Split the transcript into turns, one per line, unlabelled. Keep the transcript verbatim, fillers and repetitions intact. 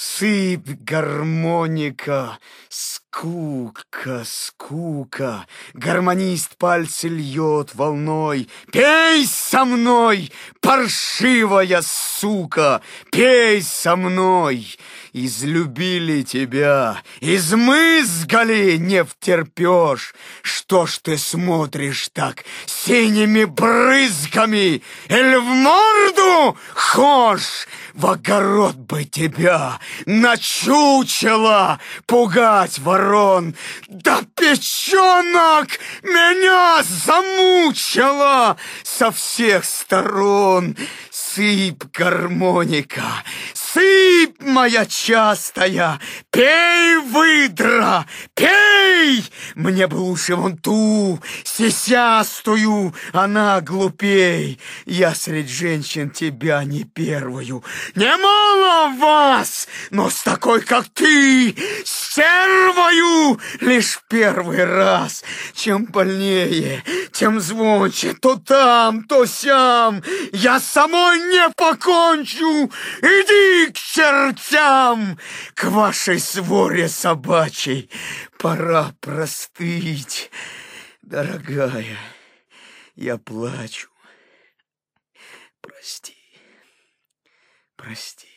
Сыпь, гармоника, скука, скука. Гармонист пальцы льет волной. Пей со мной, паршивая сука, пей со мной. Излюбили тебя, измызгали, не втерпешь. Что ж ты смотришь так синими брызгами? Эль в морду хошь? В огород бы тебя, на чучело, пугать ворон. Да печенок меня замучила со всех сторон. Сыпь, гармоника, сыпь, моя частая, пей, выдра, пей! Мне бы лучше вон ту, сисястую, она глупей. Я средь женщин тебя не первую. Немало вас, но с такой, как ты, стервою лишь первый раз. Чем больнее, тем звонче, то там, то сям. Я самой не покончу, иди к чертям, к вашей своре собачьей. Пора простыть, дорогая, я плачу. Прости, прости.